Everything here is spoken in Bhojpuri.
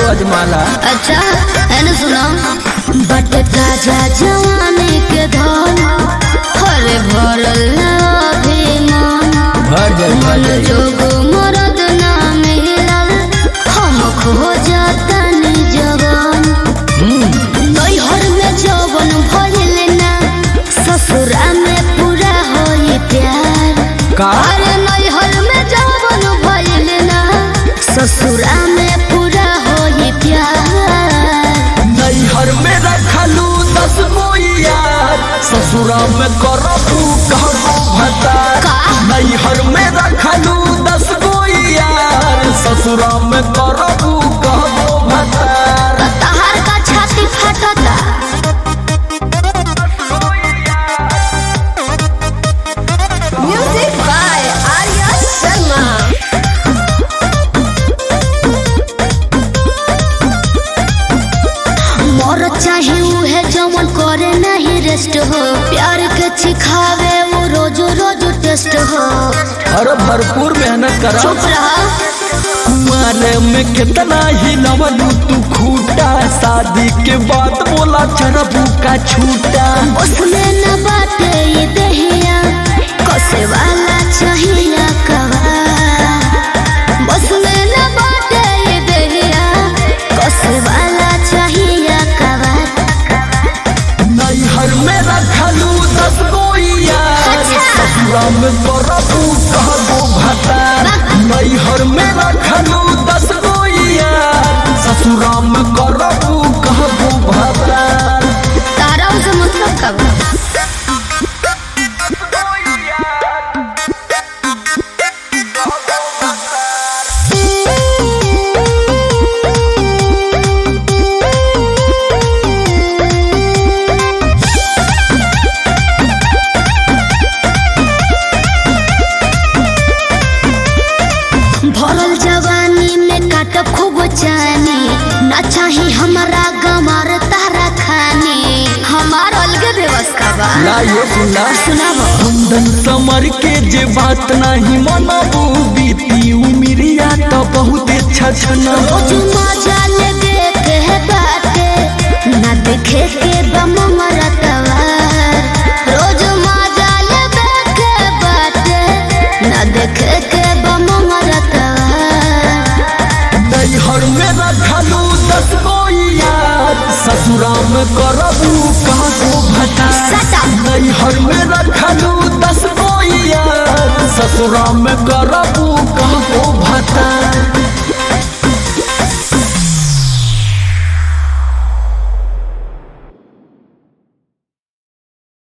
अजमाला। अच्छा है ना, सुना बट ताजा जवानी के धन हरे भरल अभिमान भर जाए जोग मरद ना मिलल हम खो जातनी जवान। नैहर में जवन भइल ना ससुरा में पूरा होई प्यार। अरे नैहर में जवन भइल ना ससुरा में पूरा होई प्यार। नैहर में रखलू 10 गो यार, ससुरा में करबू कहबो भतार। नैहर में रखलू 10 गो यार, ससुरा में करबू कहबो भतार। तहार का छाती फटता। Music by Arya Sharma. मोर चाहे उहे जवन करे नहीं रेस्ट हो, प्यार के सिखावे वो रोज रोज टेस्ट हो। अरे भरपूर मेहनत करा। चुप रहा। कुमारे में कितना ही लवलू तू खूटा, शादी के बाद बोला चरबू का छूटा। उसमें न बाटे ये दहिया कसे वाला चाहिए कवा। उसमें न बाटे ये दहिया कसे वाला चाहिए कवा। नैहर में रखलू 10 गो यार, ससुरा में करबू कहबो भतार। नैहर में रखलू 10 गो यार, ससुरा में करबू कहबो भतार। तारा उसे मतलब कब भरल जवानी में काट खूब जानी ना चाही हमारा गमार तारा खानी। हमार अलगे व्यवस्था बा। ना ये सुनाबो। कुंदन समर के जे बात नहीं मनबू, बीती उमिरिया तो बहुत छछना। रोज मजा ले देखे है बाटे ना देखे के बम मरतवा। रोज मजा ले देखे बाटे ना देखे के बम मरतवा। नैहर में रखलू 10 गो यार, ससुरा में करबू कहबो भतार। नैहर में रखलू 10 गो यार, ससुरा में करबू कहबो भतार।